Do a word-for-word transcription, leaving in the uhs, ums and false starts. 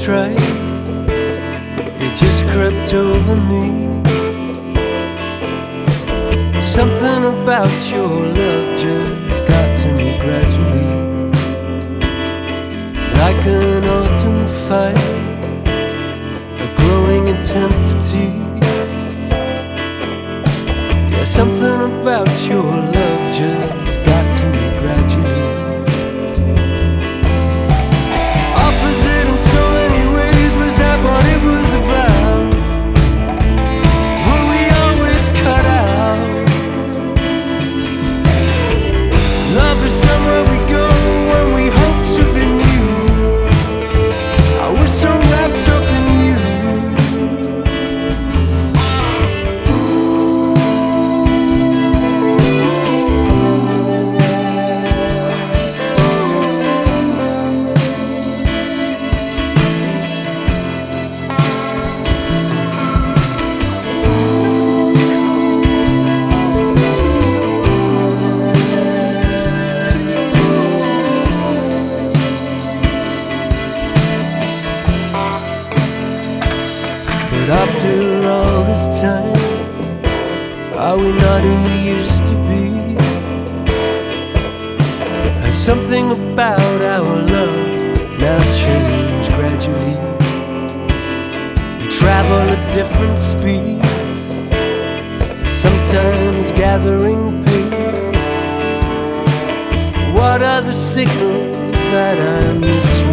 try, it just crept over me. Something about your love just got to me gradually, like an autumn fire, a growing intensity. Yeah, something about your love just got to me gradually. Opposite in so many ways, was that what it was about? Were we always cut out? Love is somewhere we go when we hope to be new. I was so wrapped up in you. But after all this time, are we not who we used to be? Has something about our love now changed gradually? We travel at different speeds, sometimes gathering pace. What are the signals that I misread?